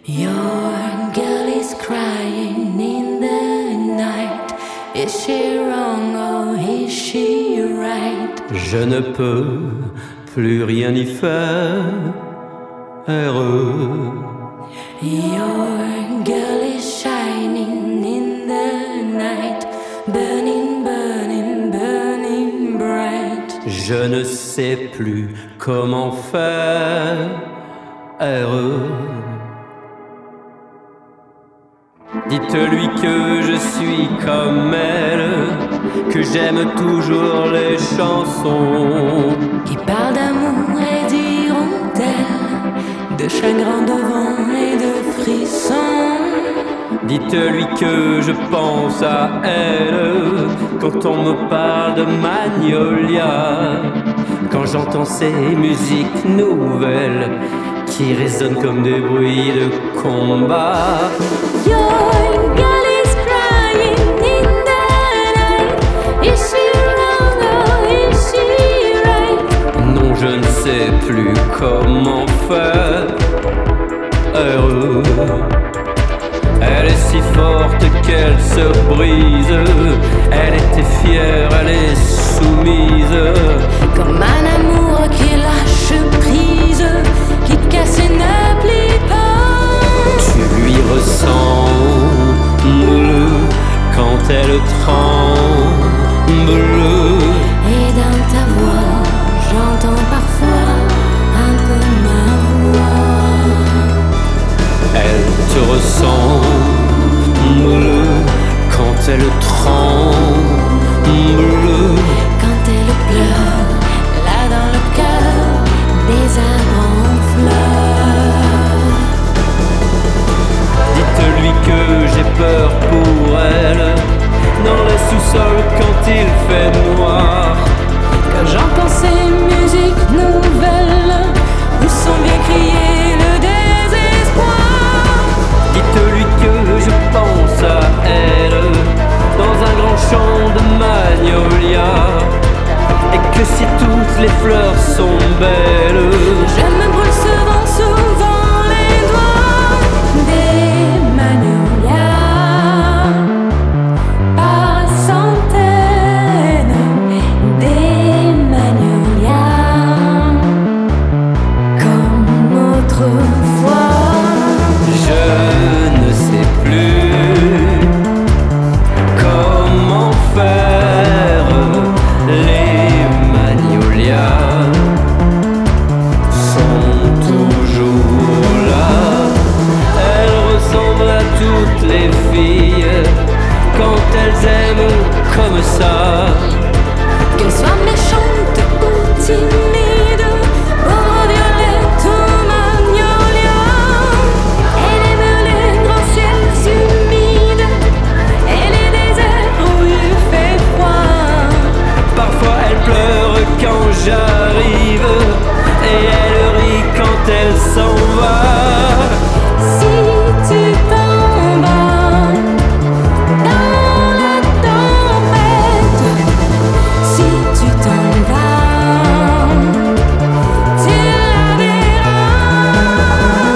Your girl is crying in the night. Is she wrong or is she right? Je ne peux plus rien y faire. Your girl is shining in the night. Burning, burning, burning bright. Je ne sais plus comment faire. Dites-lui que je suis comme elle, que j'aime toujours les chansons qui parlent d'amour et d'hirondelles, de chagrin, de vent et de frissons. Dites-lui que je pense à elle quand on me parle de Magnolia, quand j'entends ces musiques nouvelles qui résonnent comme des bruits de combat. Your girl is crying in the night. Is she wrong or is she right? Non, je ne sais plus comment faire. Elle est si forte qu'elle se brise. Elle était fière, elle est soumise. Comme un amour qui lâche prise, qui casse et ne plie pas. Tu lui ressembles quand elle tremble. Et dans ta voix, j'entends parfois un peu ma voix. Elle te ressemble quand elle tremble. Quand elle pleure, là dans le cœur des arbres en fleurs. Dites-lui que j'ai peur pour elle, dans les sous-sols quand il fait noir. Quand j'entends ces musiques nouvelles, où sont bien criés le désespoir. Dites-lui que je pense à elle, dans un grand champ de magnolia, et que si toutes les fleurs sont belles, je me brûle souvent les doigts. Des magnolias par centaines, des magnolias comme autrefois. je ne sais plus comment faire. Les magnolias sont toujours là. Elles ressemblent à toutes les filles quand elles aiment comme ça. Qu'elles soient méchantes ou timides, aux violettes ou magnolias. Elle aime les grands ciels humides et les déserts où il fait froid. Parfois elle pleure quand j'arrive et elle rit quand elle s'en va. Si tu t'en vas dans la tempête, si tu t'en vas, tu la verras.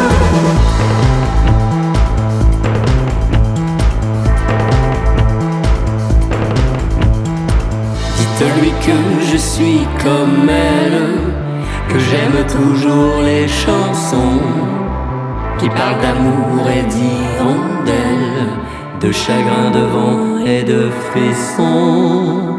Dites-lui que je suis comme elle, que j'aime toujours les chansons qui parlent d'amour et d'hirondelles, de chagrin, de vent et de frissons.